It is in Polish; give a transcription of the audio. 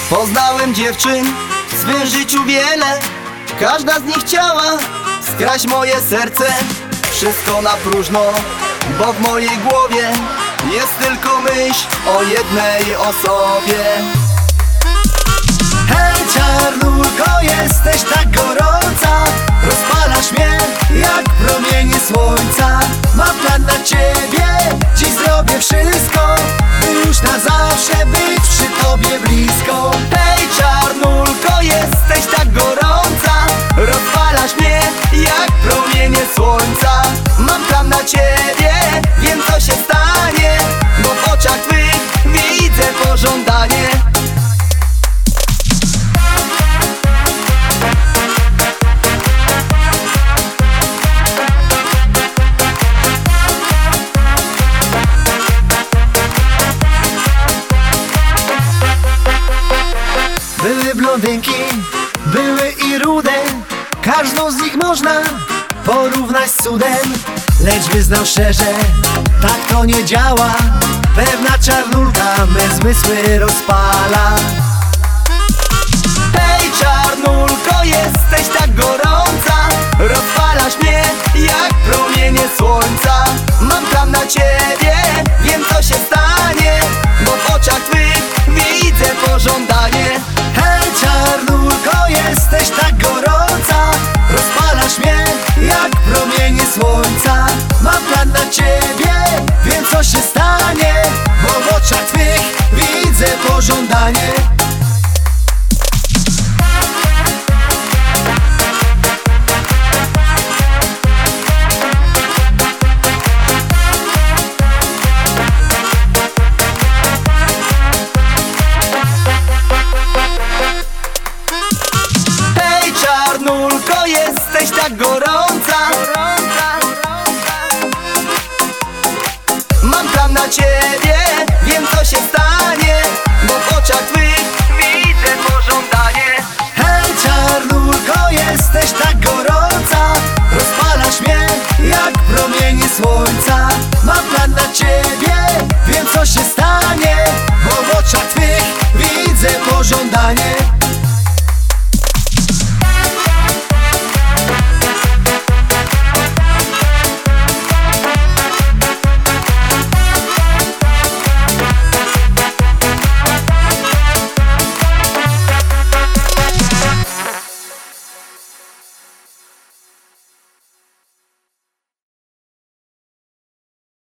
Poznałem dziewczyn w swym życiu wiele, każda z nich chciała skraść moje serce. Wszystko na próżno, bo w mojej głowie jest tylko myśl o jednej osobie. Hej czarnulko, jesteś tak gorąca, rozpalasz mnie jak promienie słońca. Mam plan na ciebie, dziś zrobię wszystko, by już na zawsze być przy tobie blisko. Hej czarnulko, jesteś tak gorąca, rozpalasz mnie jak promienie słońca. Mam plan na ciebie, wiem co się stanie, bo w oczach twych widzę pożądanie. Były blondynki, były i rude, każdą z nich można porównać z cudem. Lecz wyznał szczerze, tak to nie działa, pewna czarnulka me zmysły rozpala. Hej czarnulko, jesteś tak gorąca, rozpalasz mnie jak promienie słońca. Mam plan na ciebie, wiem co się stanie, bo w oczach twych widzę pożądanie. Hej czarnulko, jesteś tak gorąca, rozpalasz mnie jak promienie słońca. Mam plan na ciebie, wiem co się stanie, bo w oczach twych widzę pożądanie. Hej czarnulko, jesteś tak gorąca, mam plan na ciebie,